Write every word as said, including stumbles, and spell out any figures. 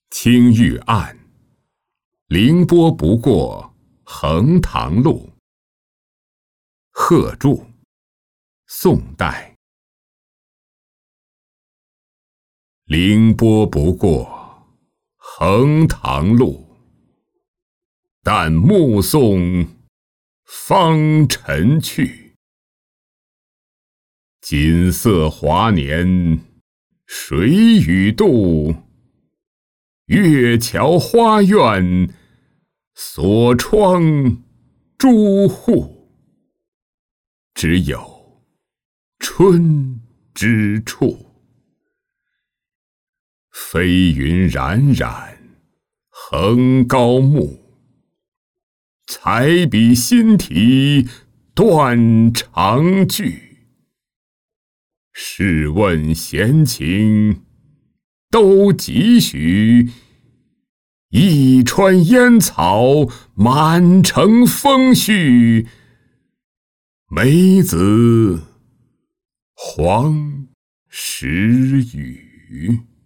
青玉案，凌波不过横塘路。贺铸，宋代。凌波不过横塘路，但目送芳尘去。锦瑟华年谁与度？月桥花院锁窗朱户，只有春之处。飞云冉冉横高木，彩笔新题断肠句。试问闲情都几许？一川烟草满城风絮。梅子黄时雨。